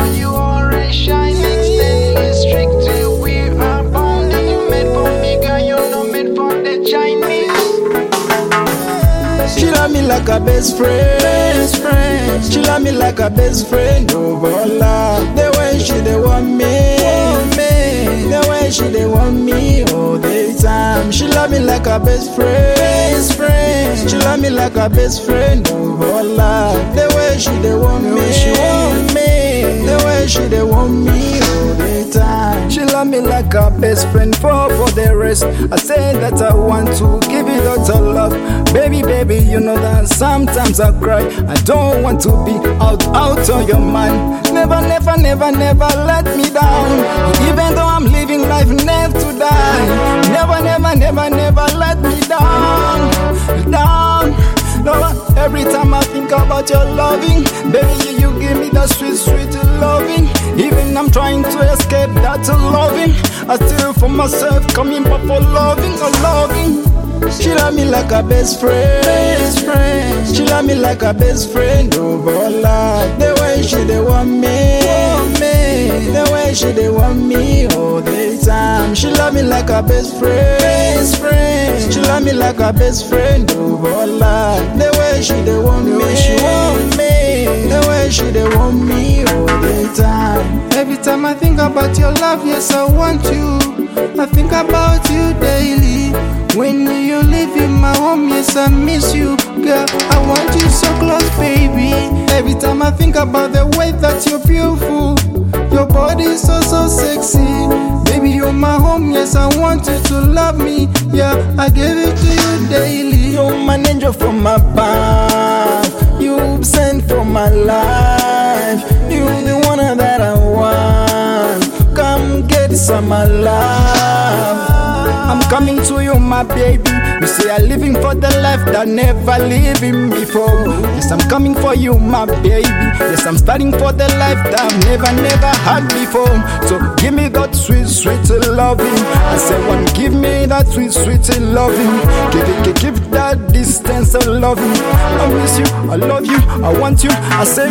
call you orange shining, stainless, strict to you. We are bound and you made for me, girl. You're not made for the Chinese. She love me like a best friend. She love me like a best friend. Oh, voila. The way she dey want me. The way she dey want me all the time. She love me like a best friend. She love me like a best friend. Oh, voila. The way she dey want me. The way she dey want me all the time. She love me like a best friend. For the rest, I say that I want to give it all to love. Baby, you know that sometimes I cry. I don't want to be out on your mind. Never let me down. Even though I'm living life never to die. Never let me down. No, every time I think about your loving, baby, you give me that sweet loving. Even I'm trying to escape that loving, I still for myself coming back for loving. She love me like a best friend. She love me like a best friend. Oh, voila. The way she dey want me. The way she dey want me all the time. She love me like a best friend. She love me like a best friend. Oh, voila. The way she dey want me. The way she dey want me all the time. Every time I think about your love, yes, I want you. I think about you daily. When you live in my home, yes, I miss you. Girl, I want you so close, baby. Every time I think about the way that you're beautiful, your body is so sexy. Baby, you're my home, yes, I want you to love me. Yeah, I give it to you daily. You're my angel from above. You sent for my life. You're the one that I want. Come get some of love. I'm coming to you, my baby. You say I'm living for the life that never living before. Yes, I'm coming for you, my baby. Yes, I'm starting for the life that I've never had before. So give me that sweet loving. I say, one, give me that sweet loving. Keep that distance of loving. I miss you, I love you, I want you. I say.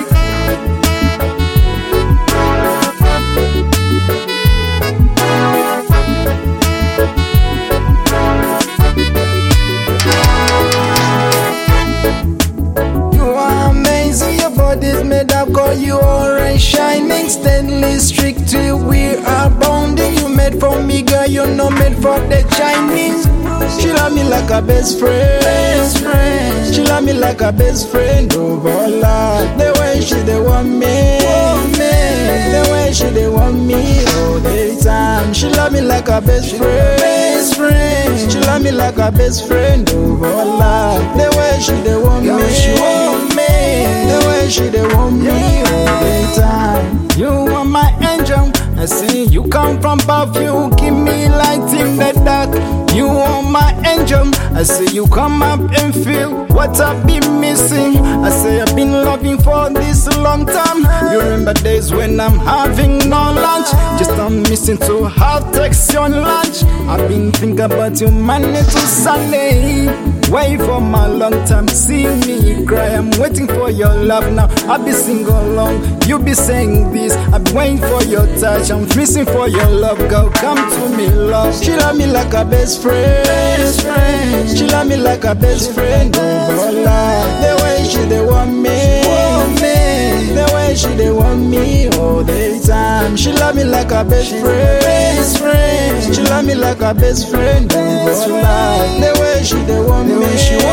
Made up, call you orange shining, stainless, strict to you. We are bonding. You made for me, girl. You're not made for the Chinese. She love me like a best friend. She love me like a best friend. Oh, voila. The way she dey want me. The way she dey want me all the time. She love me like a best friend. She love me like a best friend. Oh, voila. The way she dey want me. The way she dey want me all the time. You are my angel. I see you come from above. You give me light in the dark. You are my angel. I see you come up and feel what I've been missing. I say I've been loving for this long time. You remember days when I'm having no lunch, just I'm missing to have text on lunch. I've been thinking about you Monday to Sunday. Wait for my long time, see me cry. I'm waiting for your love now. I'll be single long, you be saying this. I've been waiting for your touch, I'm missing for your love. Girl, come to me, love. She love me like a best friend. She love me like a best friend. Oh, voila. The way she dey want me. The way she dey want me all the time. She love me like a best friend. She love me like a best friend. Oh, voila. The way she dey want me.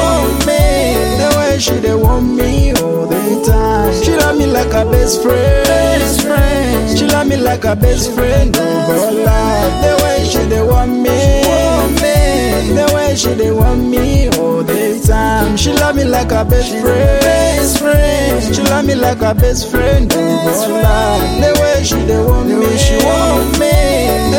The way she dey want me all the time. She love me like a best friend. She love me like a best friend. Oh, voila. The way she dey want me. The way she dey want me all the time. She love me like a best friend. She love me like a best friend. Oh, voila. The way she dey want me.